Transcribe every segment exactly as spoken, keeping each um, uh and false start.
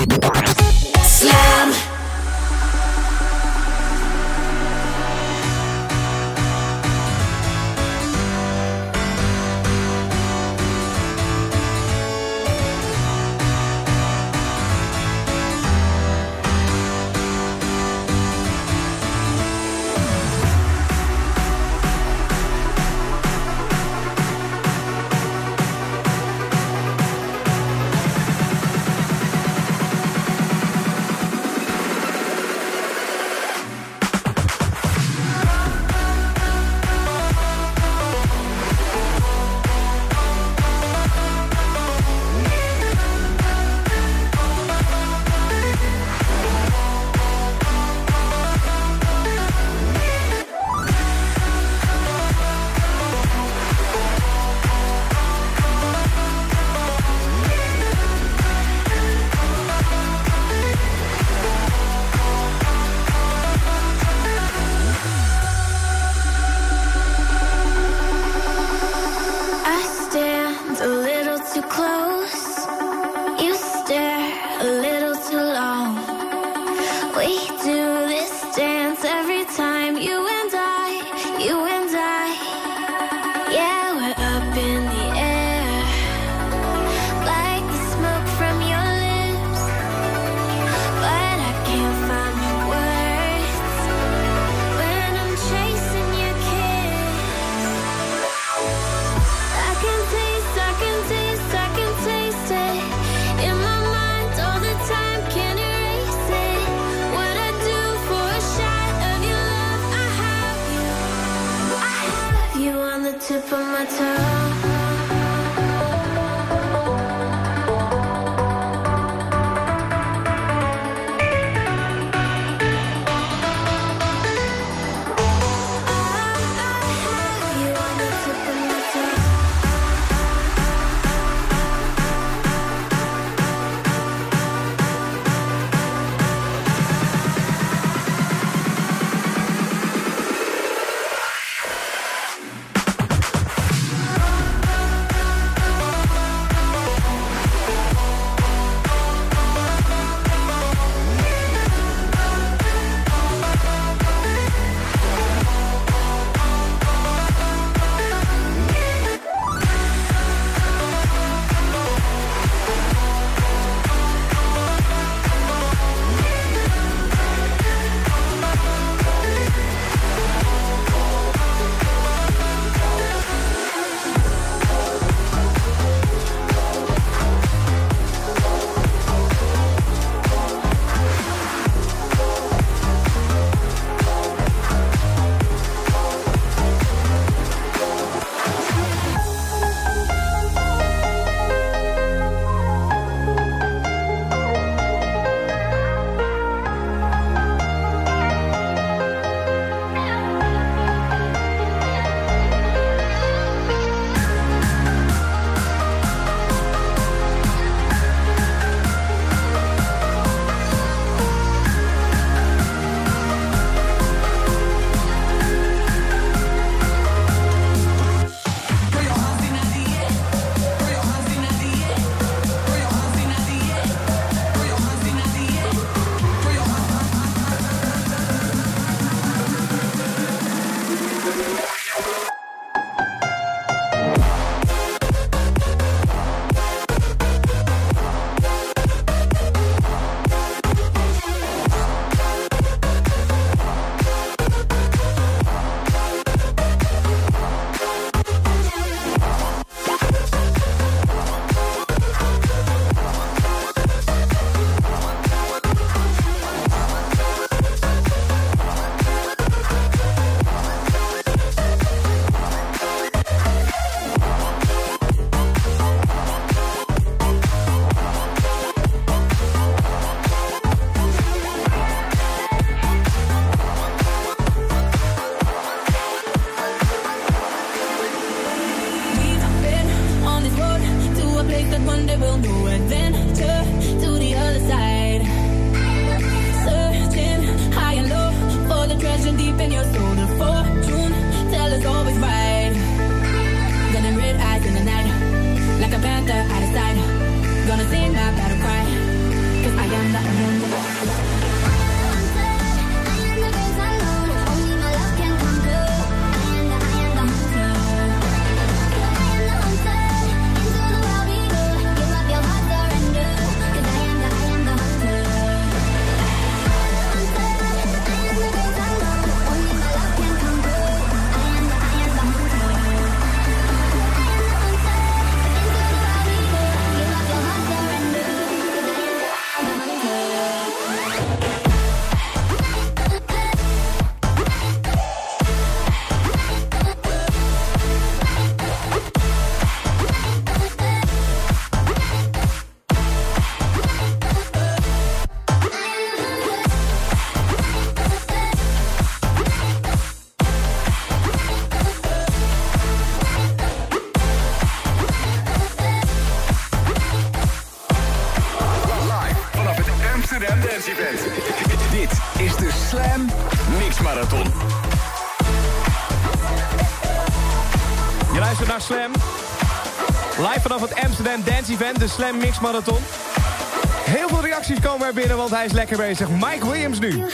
Slam. What I do Amsterdam Dance Event. Dit is de Slam Mix Marathon. Je luistert naar Slam. Live vanaf het Amsterdam Dance Event, de Slam Mix Marathon. Heel veel reacties komen er binnen, want hij is lekker bezig. Mike Williams nu.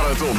Marathon.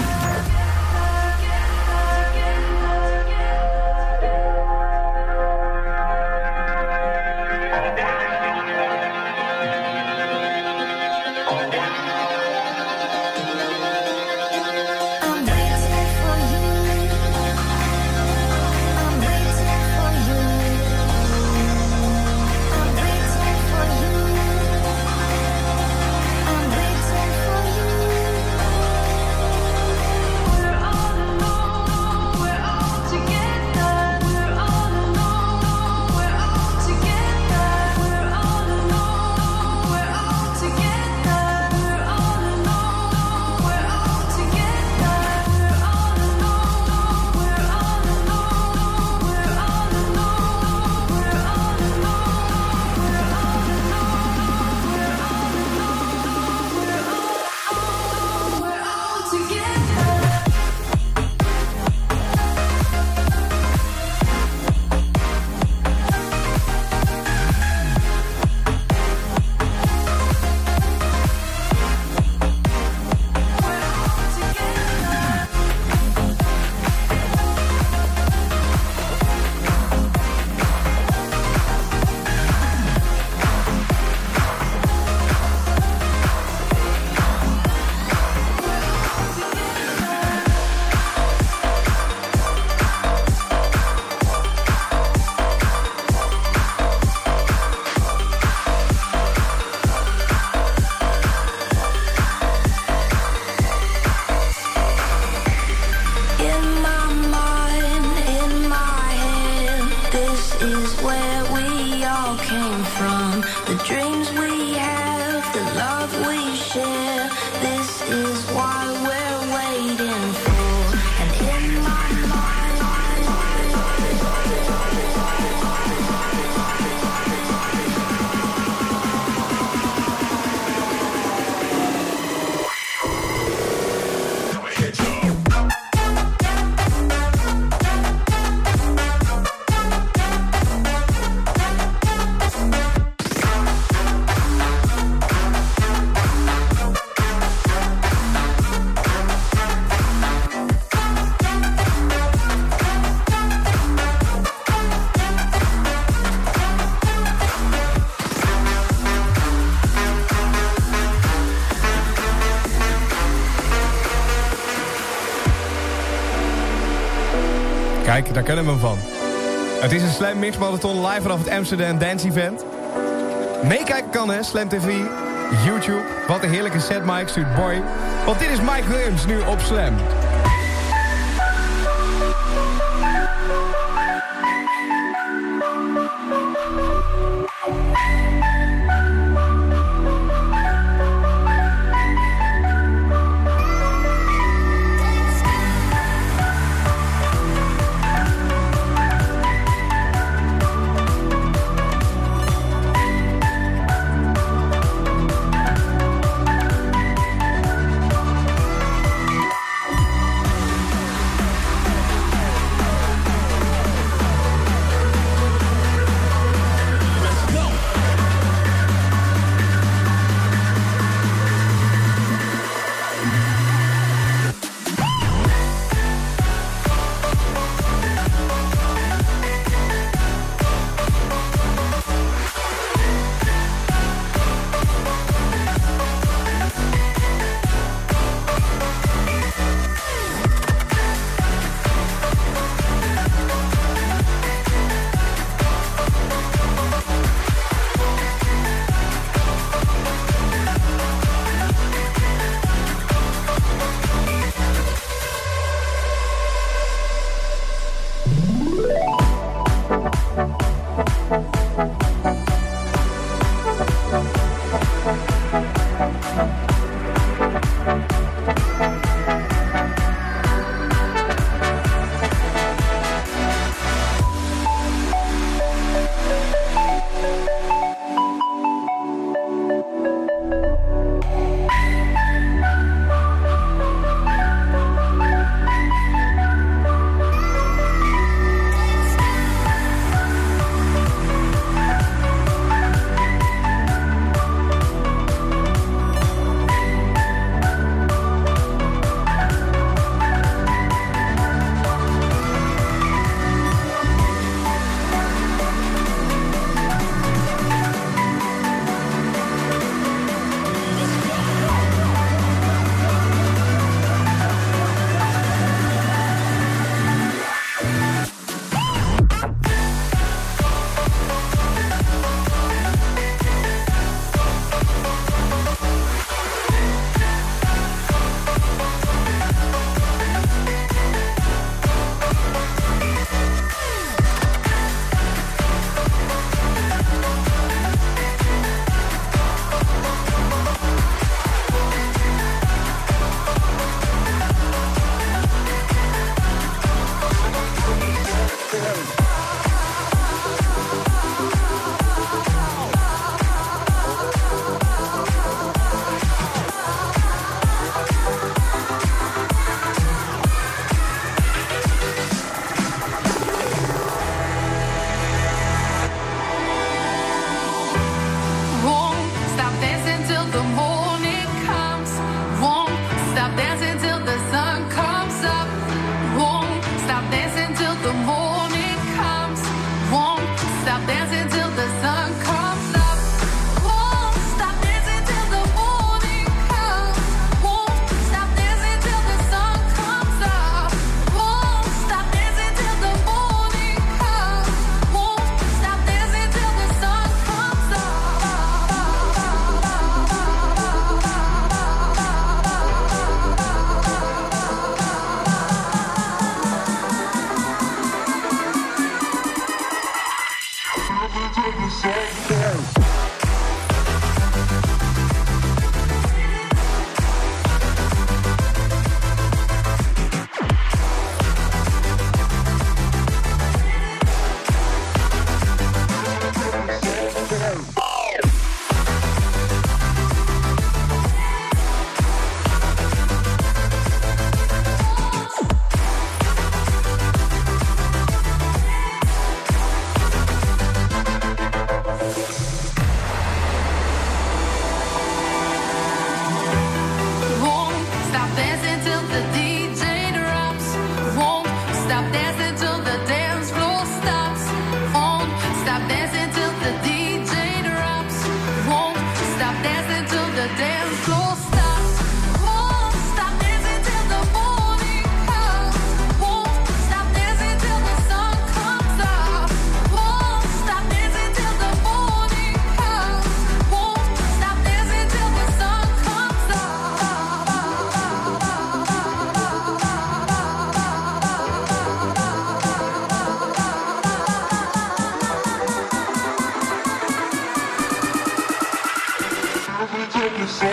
Kijk, daar kennen we hem van. Het is een Slam Mix Marathon live vanaf het Amsterdam Dance Event. Meekijken kan hè, Slam T V, YouTube. Wat een heerlijke set Mike stuurt Boy. Want dit is Mike Williams nu op Slam.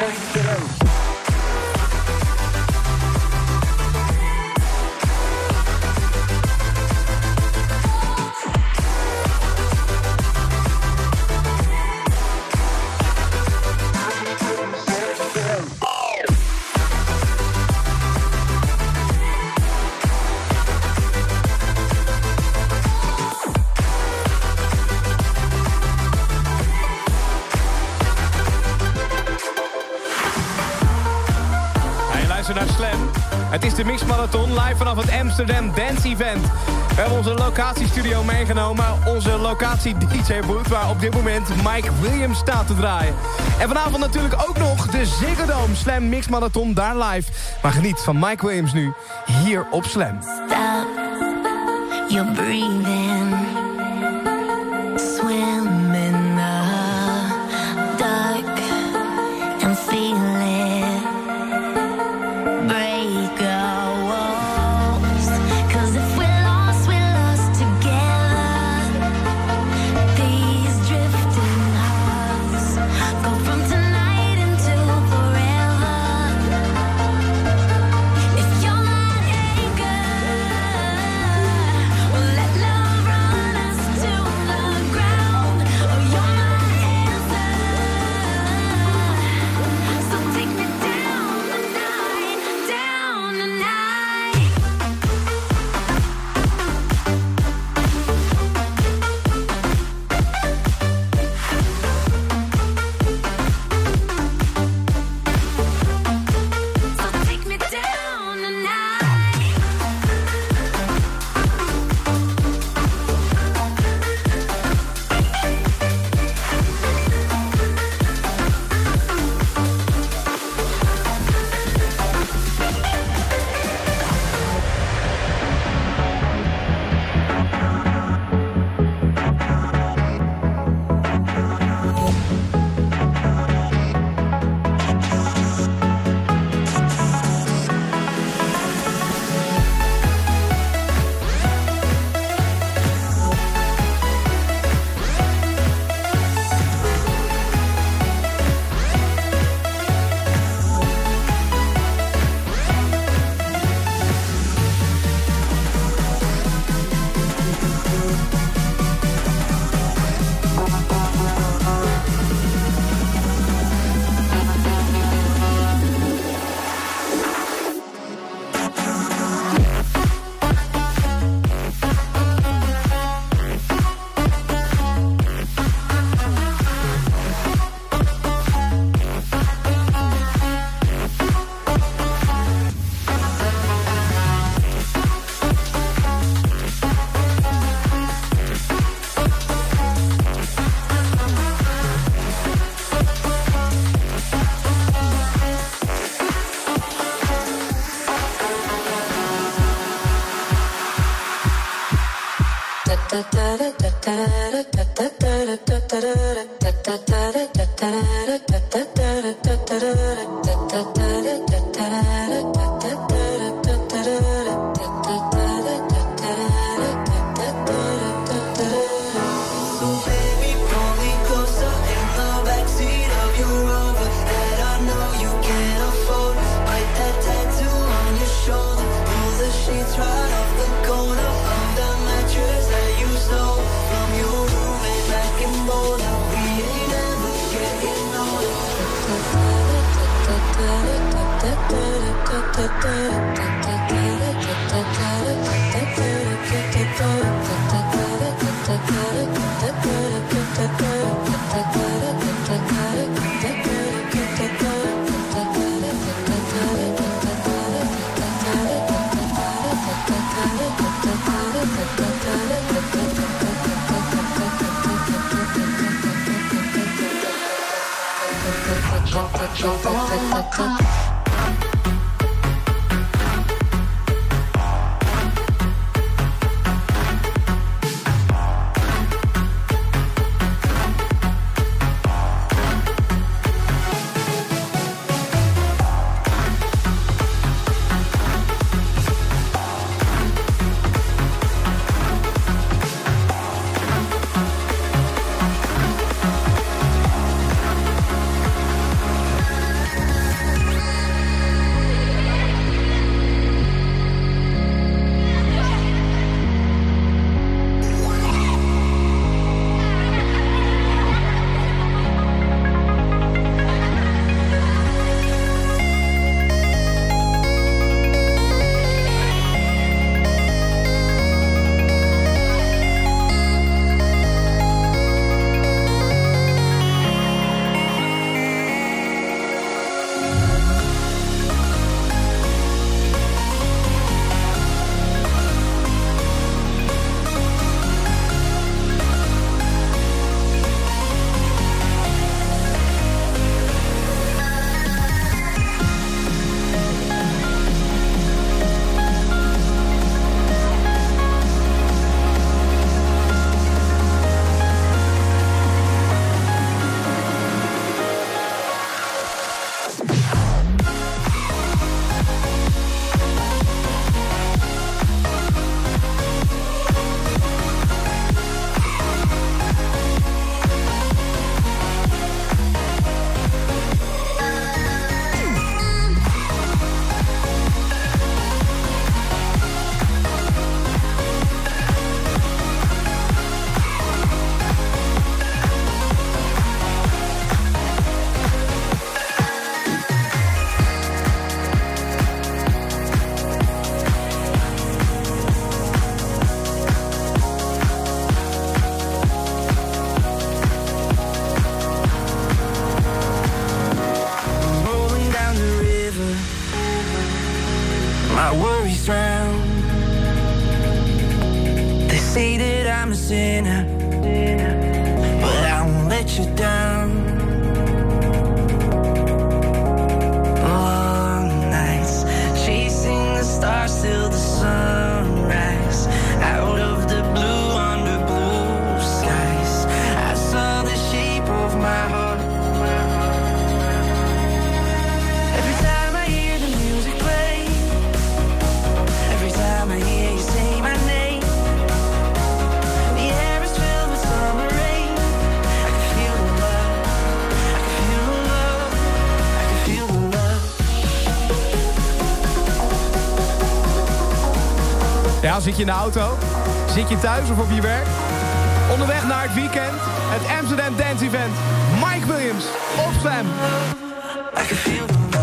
Het is de Mix Marathon, live vanaf het Amsterdam Dance Event. We hebben onze locatiestudio meegenomen, onze locatie D J booth, waar op dit moment Mike Williams staat te draaien. En vanavond natuurlijk ook nog de Ziggo Dome Slam Mix Marathon, daar live. Maar geniet van Mike Williams nu, hier op Slam. Stop your breathing, swim in the dark and feel it. Break our walls, 'cause if we're lost, we're lost together. These drifting hearts go from tonight into forever. If you're not anchor, well, let love run us to the ground. Oh, you're my answer, so take me down tonight, down tonight. So take me down tonight. my worries drown. They say that I'm a sinner, but I won't let you down. Long nights, chasing the stars till the sunrise. Out of the blue, under blue skies, I saw the shape of my heart. Every time I hear the music play, every time I hear you say my name, the air is filled with summer rain. I can feel the love, I can feel the love, I can feel the love. Ja, zit je in de auto? Zit je thuis of op je werk? Onderweg naar het weekend, het Amsterdam Dance Event. Mike Williams op Slam. I can feel the love.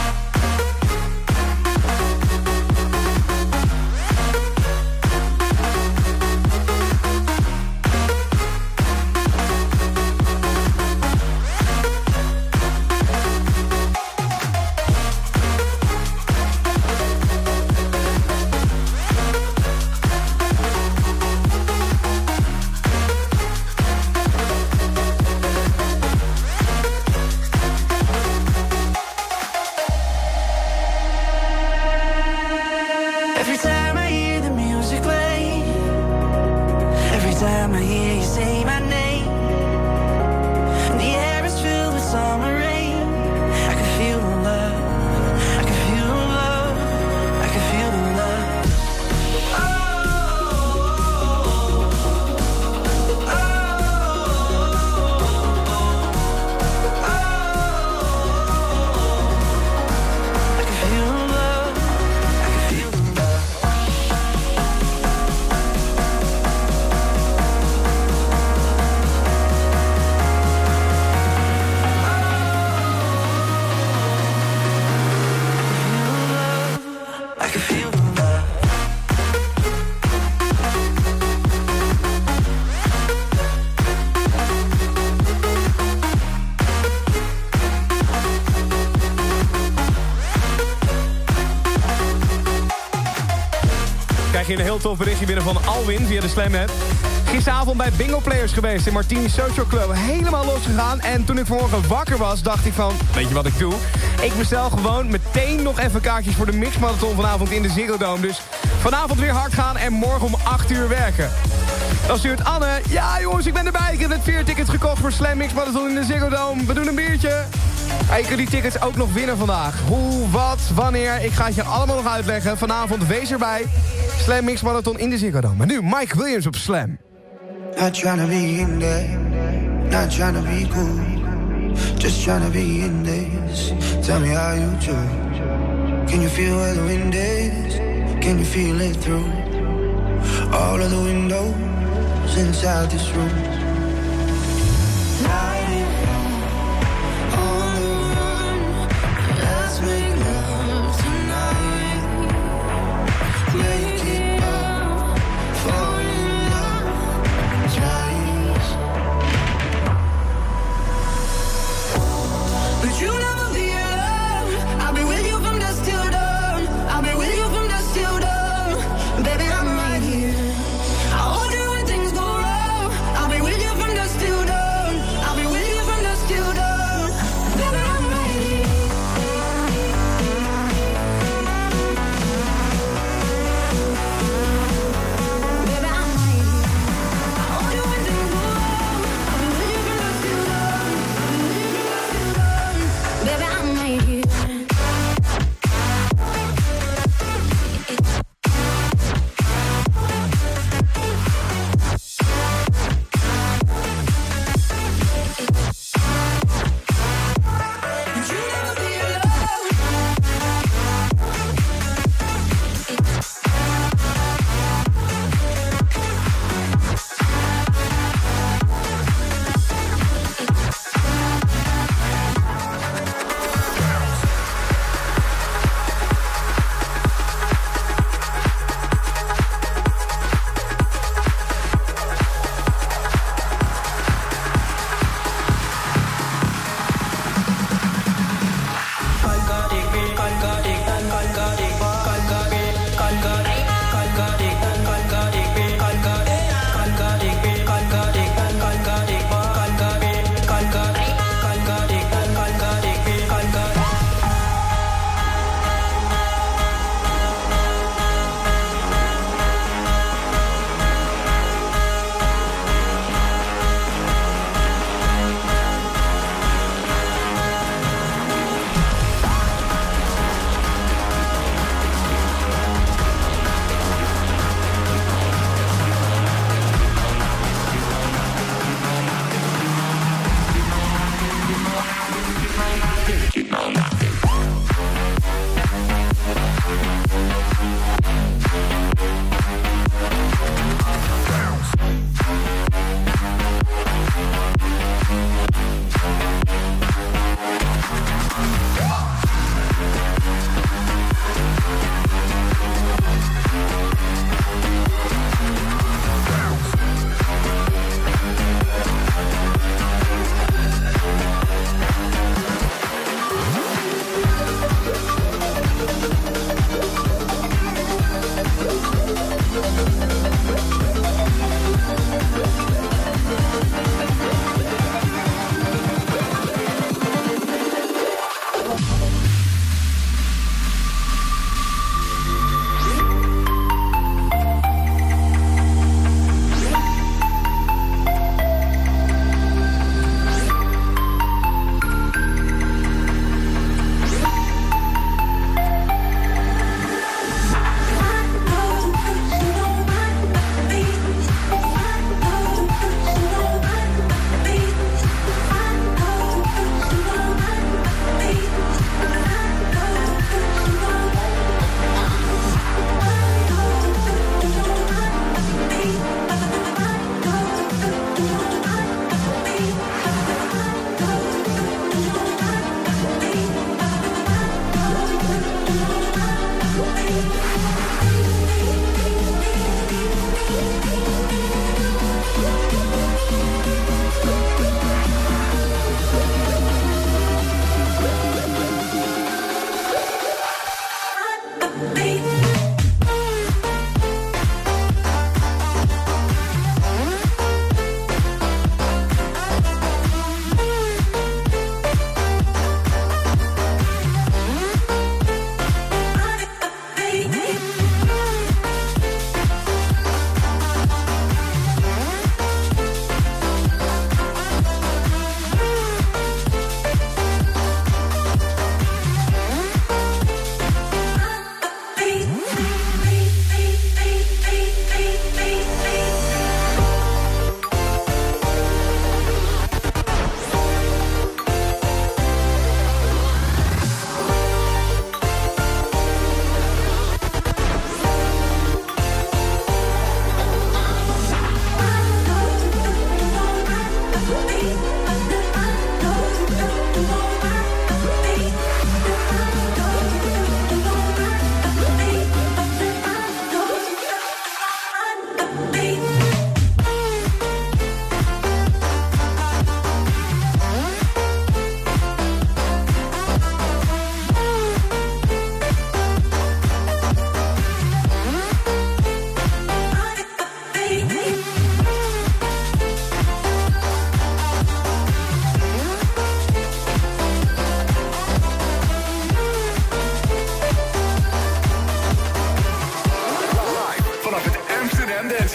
Every time I hear the music play, every time I hear you say my name, the air is filled with summer rain. I can feel the love, I can feel the love, I can feel the love. Oh, oh, oh, I can feel the love, I can feel the love. I can feel the love. Krijg je een heel tof berichtje binnen van Alwin via de Slam app. Gisteravond bij Bingo Players geweest in Martini Social Club. Helemaal losgegaan. En toen ik vanmorgen wakker was, dacht ik van, weet je wat ik doe? Ik bestel gewoon meteen nog even kaartjes voor de mixmarathon vanavond in de Ziggo Dome. Dus vanavond weer hard gaan en morgen om acht uur werken. Dan stuurt Anne, ja jongens, ik ben erbij. Ik heb net vier tickets gekocht voor Slam Mixmarathon in de Ziggo Dome. We doen een biertje. Ja, je kunt die tickets ook nog winnen vandaag. Hoe, wat, wanneer, ik ga het je allemaal nog uitleggen. Vanavond wees erbij. Slam Mixmarathon in de Ziggo Dome. Maar nu Mike Williams op Slam. Not tryna be in there, not tryna be cool, just tryna be in this. Tell me how you do. Can you feel where the wind is? Can you feel it through all of the windows inside this room? On the run, let's make love tonight. Make it up, fall in love twice. But you never be alone. I'll be with you from dusk till dawn. I'll be with you from dusk till dawn. Baby, I'm right here. I'll hold you when things go wrong. I'll be with you from dusk till dawn. I'll be with you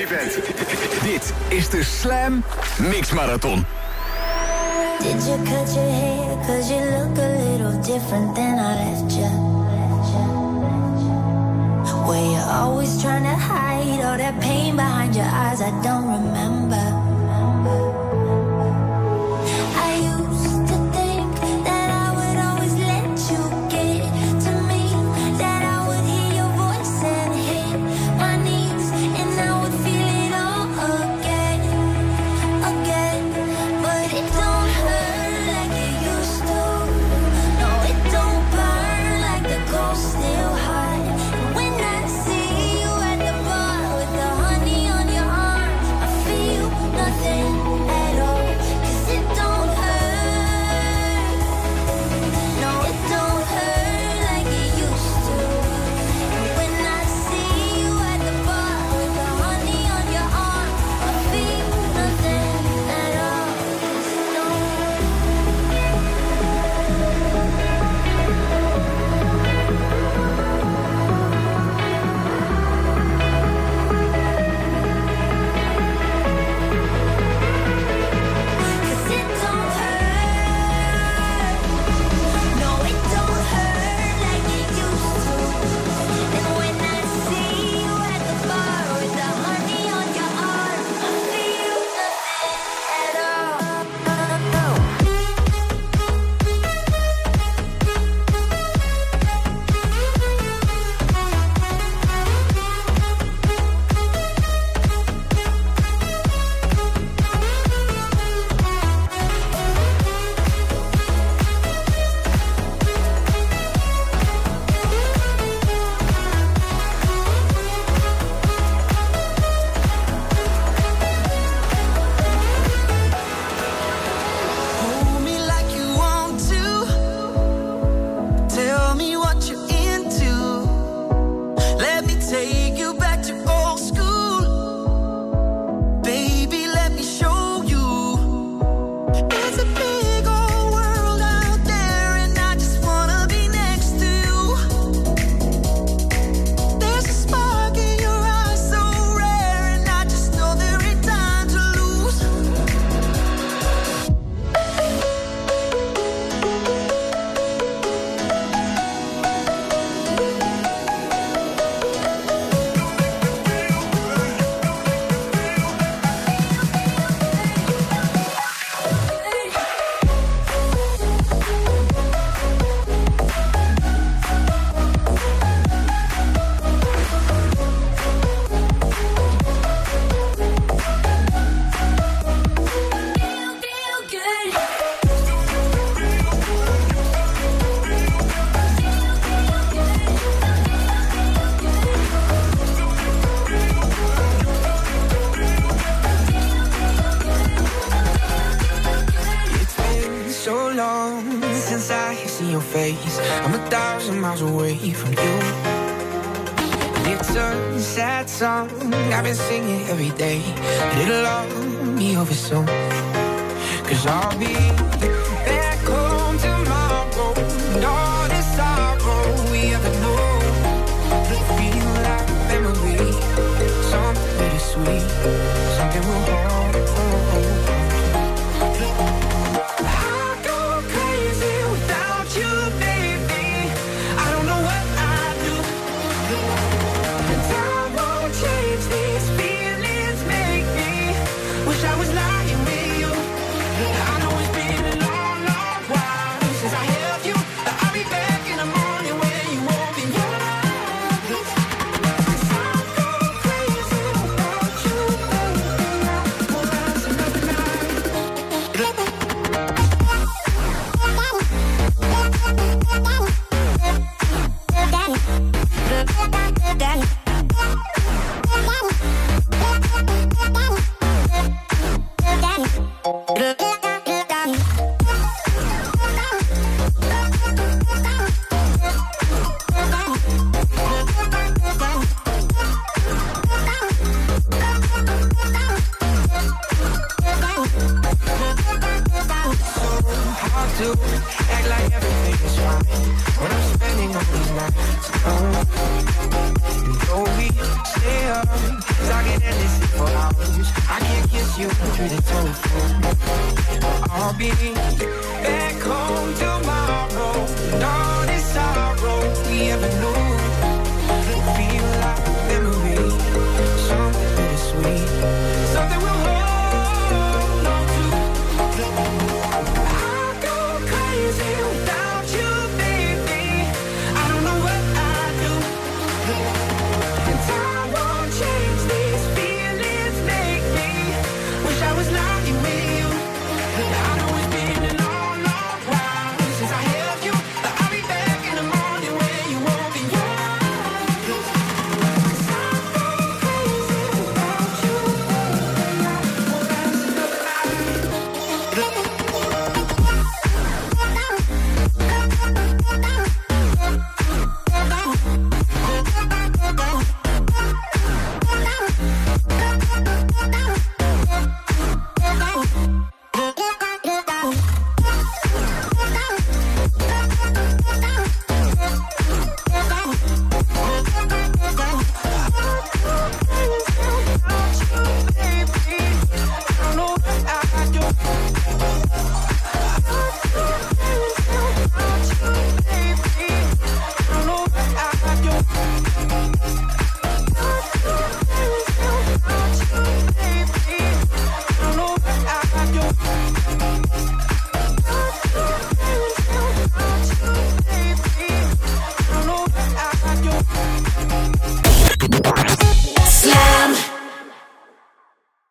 Dance Event. Dit is de Slam Mix Marathon. Did you cut your hair? Cause you look a little different than I left you. Were you always trying to hide all that pain behind your eyes? I don't remember. I used to think that I would always let you get to me, that I would hear your voice and hit my knees, and I would feel it all again, again. But it don't hurt like it used to. No, it don't burn like the cold still hot. And when I see you at the bar with the honey on your arm, I feel nothing at all. 'Cause it don't hurt. No, it don't hurt like it used to. And when I see you at the bar with the honey on your arm, I feel nothing at all. No. Cause it don't hurt. No, it don't hurt like it used to. And when I see you at the bar with the honey on your arm, I feel nothing at all. Hold me like you want to. Tell me what you're into. Let me take you back to old school. Baby, let me show you. It's a big old world out there, and I just wanna be next to you. There's a spark in your eyes so rare, and I just know there ain't time to lose. Feel good. It's been so long since I have seen your face. I'm a thousand miles away from you. And it's a sad song I've been singing every day. And it'll all be over soon. Cause I'll be back home tomorrow. And all this sorrow we ever know will feel like memory. Something bittersweet. Something we'll hold, hold, hold. I go crazy without you, baby. I don't know what I'd do. And time won't change these feelings, make me wish I was lying with you. I know it's been a long, long while since I held you. I'll be back in the morning when you won't be around. 'Cause I go crazy without you, baby. Won't last another night. Hard to act like everything is fine when I'm spending all these nights alone. And though we stay up, talking endlessly I can't kiss you through the telephone. I'll be back home tomorrow. And all this sorrow we ever knew